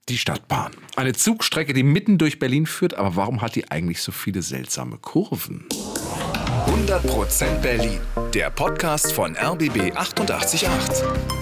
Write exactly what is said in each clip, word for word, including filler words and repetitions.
Die Stadtbahn. Eine Zugstrecke, die mitten durch Berlin führt, aber warum hat die eigentlich so viele seltsame Kurven? hundert Prozent Berlin, der Podcast von R B B achtundachtzig Komma acht.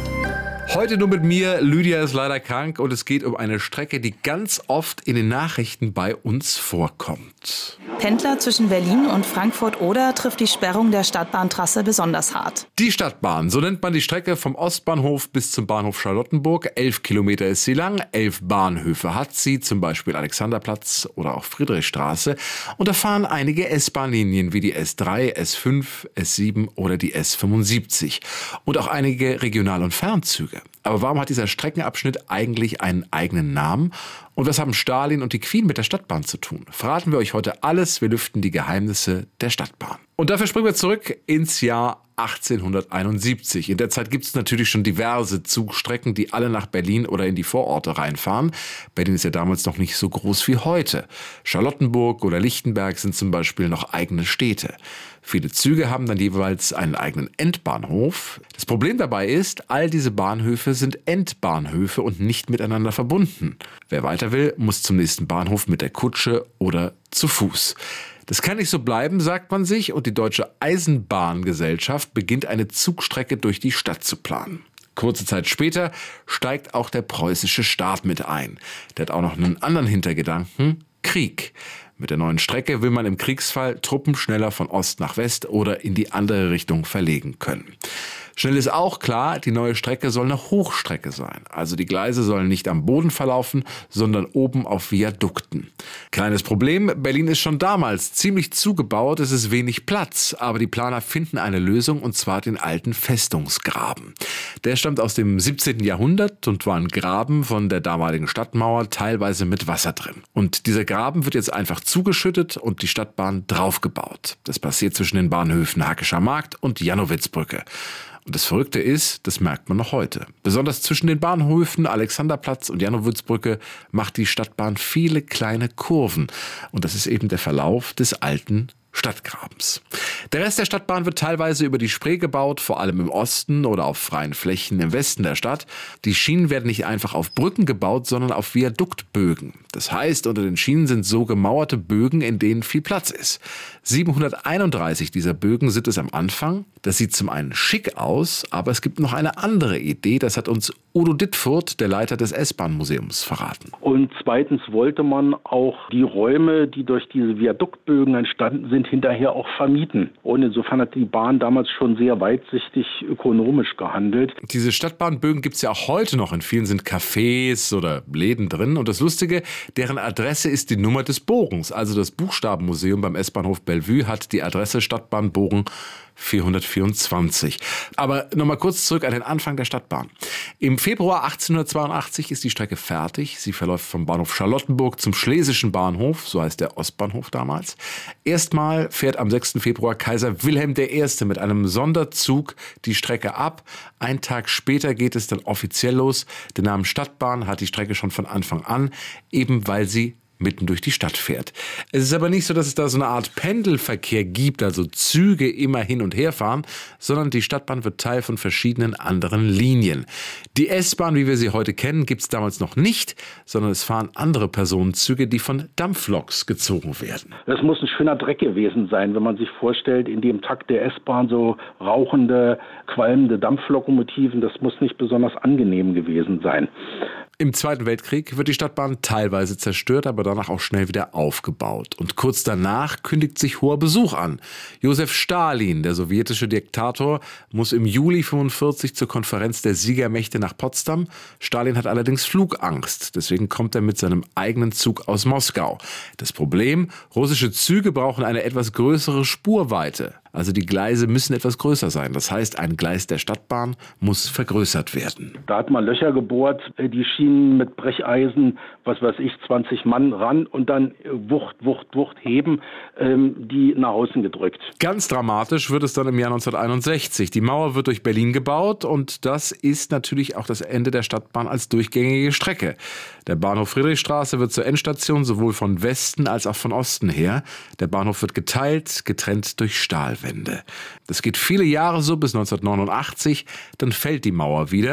Heute nur mit mir, Lydia ist leider krank und es geht um eine Strecke, die ganz oft in den Nachrichten bei uns vorkommt. Pendler zwischen Berlin und Frankfurt-Oder trifft die Sperrung der Stadtbahntrasse besonders hart. Die Stadtbahn, so nennt man die Strecke vom Ostbahnhof bis zum Bahnhof Charlottenburg. Elf Kilometer ist sie lang, elf Bahnhöfe hat sie, zum Beispiel Alexanderplatz oder auch Friedrichstraße. Und da fahren einige S-Bahn-Linien wie die S drei, S fünf, S sieben oder die S fünfundsiebzig. Und auch einige Regional- und Fernzüge. Aber warum hat dieser Streckenabschnitt eigentlich einen eigenen Namen? Und was haben Stalin und die Queen mit der Stadtbahn zu tun? Verraten wir euch heute alles. Wir lüften die Geheimnisse der Stadtbahn. Und dafür springen wir zurück ins Jahr achtzehnhunderteinundsiebzig. In der Zeit gibt es natürlich schon diverse Zugstrecken, die alle nach Berlin oder in die Vororte reinfahren. Berlin ist ja damals noch nicht so groß wie heute. Charlottenburg oder Lichtenberg sind zum Beispiel noch eigene Städte. Viele Züge haben dann jeweils einen eigenen Endbahnhof. Das Problem dabei ist, all diese Bahnhöfe sind Endbahnhöfe und nicht miteinander verbunden. Wer weiter will, muss zum nächsten Bahnhof mit der Kutsche oder zu Fuß. Das kann nicht so bleiben, sagt man sich, und die Deutsche Eisenbahngesellschaft beginnt eine Zugstrecke durch die Stadt zu planen. Kurze Zeit später steigt auch der preußische Staat mit ein. Der hat auch noch einen anderen Hintergedanken: Krieg. Mit der neuen Strecke will man im Kriegsfall Truppen schneller von Ost nach West oder in die andere Richtung verlegen können. Schnell ist auch klar, die neue Strecke soll eine Hochstrecke sein. Also die Gleise sollen nicht am Boden verlaufen, sondern oben auf Viadukten. Kleines Problem, Berlin ist schon damals ziemlich zugebaut, es ist wenig Platz. Aber die Planer finden eine Lösung, und zwar den alten Festungsgraben. Der stammt aus dem siebzehnten Jahrhundert und war ein Graben von der damaligen Stadtmauer, teilweise mit Wasser drin. Und dieser Graben wird jetzt einfach zugeschüttet und die Stadtbahn draufgebaut. Das passiert zwischen den Bahnhöfen Hackescher Markt und Jannowitzbrücke. Und das Verrückte ist, das merkt man noch heute. Besonders zwischen den Bahnhöfen Alexanderplatz und Jannowitzbrücke macht die Stadtbahn viele kleine Kurven. Und das ist eben der Verlauf des alten Stadtgrabens. Der Rest der Stadtbahn wird teilweise über die Spree gebaut, vor allem im Osten oder auf freien Flächen im Westen der Stadt. Die Schienen werden nicht einfach auf Brücken gebaut, sondern auf Viaduktbögen. Das heißt, unter den Schienen sind so gemauerte Bögen, in denen viel Platz ist. siebenhunderteinunddreißig dieser Bögen sind es am Anfang. Das sieht zum einen schick aus, aber es gibt noch eine andere Idee. Das hat uns Udo Dittfurt, der Leiter des S-Bahn-Museums, verraten. Und zweitens wollte man auch die Räume, die durch diese Viaduktbögen entstanden sind, hinterher auch vermieten. Und insofern hat die Bahn damals schon sehr weitsichtig ökonomisch gehandelt. Diese Stadtbahnbögen gibt es ja auch heute noch. In vielen sind Cafés oder Läden drin. Und das Lustige, deren Adresse ist die Nummer des Bogens. Also das Buchstabenmuseum beim S-Bahnhof Bellevue hat die Adresse Stadtbahnbogen vierhundertvierundzwanzig. Aber nochmal kurz zurück an den Anfang der Stadtbahn. Im Februar achtzehnhundertzweiundachtzig ist die Strecke fertig. Sie verläuft vom Bahnhof Charlottenburg zum Schlesischen Bahnhof, so heißt der Ostbahnhof damals. Erstmal fährt am sechsten Februar Kaiser Wilhelm der Erste mit einem Sonderzug die Strecke ab. Ein Tag später geht es dann offiziell los. Den Namen Stadtbahn hat die Strecke schon von Anfang an, eben weil sie mitten durch die Stadt fährt. Es ist aber nicht so, dass es da so eine Art Pendelverkehr gibt, also Züge immer hin und her fahren, sondern die Stadtbahn wird Teil von verschiedenen anderen Linien. Die S-Bahn, wie wir sie heute kennen, gibt es damals noch nicht, sondern es fahren andere Personenzüge, die von Dampfloks gezogen werden. Das muss ein schöner Dreck gewesen sein, wenn man sich vorstellt, in dem Takt der S-Bahn so rauchende, qualmende Dampflokomotiven, das muss nicht besonders angenehm gewesen sein. Im Zweiten Weltkrieg wird die Stadtbahn teilweise zerstört, aber danach auch schnell wieder aufgebaut. Und kurz danach kündigt sich hoher Besuch an. Josef Stalin, der sowjetische Diktator, muss im Juli fünfundvierzig zur Konferenz der Siegermächte nach Potsdam. Stalin hat allerdings Flugangst, deswegen kommt er mit seinem eigenen Zug aus Moskau. Das Problem: russische Züge brauchen eine etwas größere Spurweite. Also die Gleise müssen etwas größer sein. Das heißt, ein Gleis der Stadtbahn muss vergrößert werden. Da hat man Löcher gebohrt, die Schienen mit Brecheisen, was weiß ich, zwanzig Mann ran und dann Wucht, Wucht, Wucht heben, ähm, die nach außen gedrückt. Ganz dramatisch wird es dann im Jahr neunzehnhunderteinundsechzig. Die Mauer wird durch Berlin gebaut und das ist natürlich auch das Ende der Stadtbahn als durchgängige Strecke. Der Bahnhof Friedrichstraße wird zur Endstation, sowohl von Westen als auch von Osten her. Der Bahnhof wird geteilt, getrennt durch Stahlwände. Das geht viele Jahre so bis neunzehnhundertneunundachtzig, dann fällt die Mauer wieder.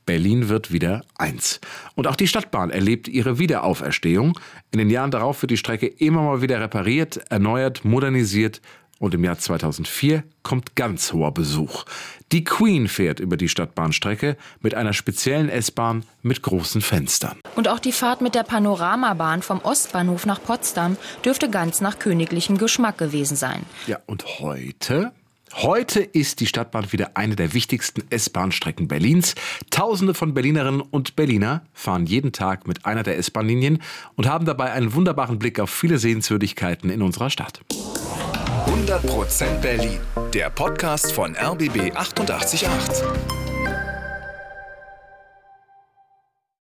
Berlin wird wieder eins. Und auch die Stadtbahn erlebt ihre Wiederauferstehung. In den Jahren darauf wird die Strecke immer mal wieder repariert, erneuert, modernisiert. Und im Jahr zweitausendvier kommt ganz hoher Besuch. Die Queen fährt über die Stadtbahnstrecke mit einer speziellen S-Bahn mit großen Fenstern. Und auch die Fahrt mit der Panoramabahn vom Ostbahnhof nach Potsdam dürfte ganz nach königlichem Geschmack gewesen sein. Ja, und heute? Heute ist die Stadtbahn wieder eine der wichtigsten S-Bahn-Strecken Berlins. Tausende von Berlinerinnen und Berliner fahren jeden Tag mit einer der S-Bahn-Linien und haben dabei einen wunderbaren Blick auf viele Sehenswürdigkeiten in unserer Stadt. hundert Prozent Berlin, der Podcast von R B B achtundachtzig Komma acht.